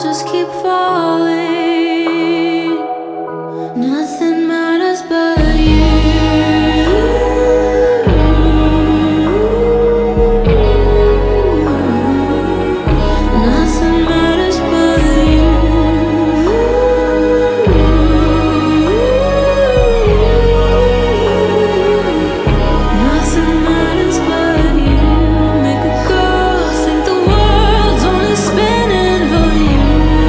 just keep falling. Nothing matters but you. Nothing matters but you. Nothing matters but you. Make a girl think the world's only spinning for you.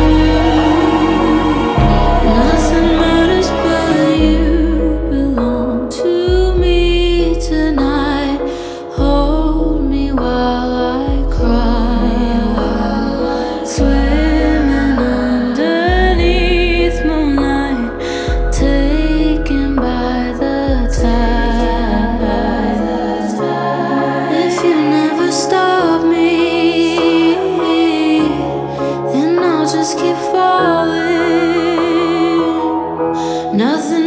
Nothing matters but you. Belong to me tonight. Hold me while I cry. Swimming underneath moonlight, taken by the tide. If you never stop me, then I'll just keep falling. Nothing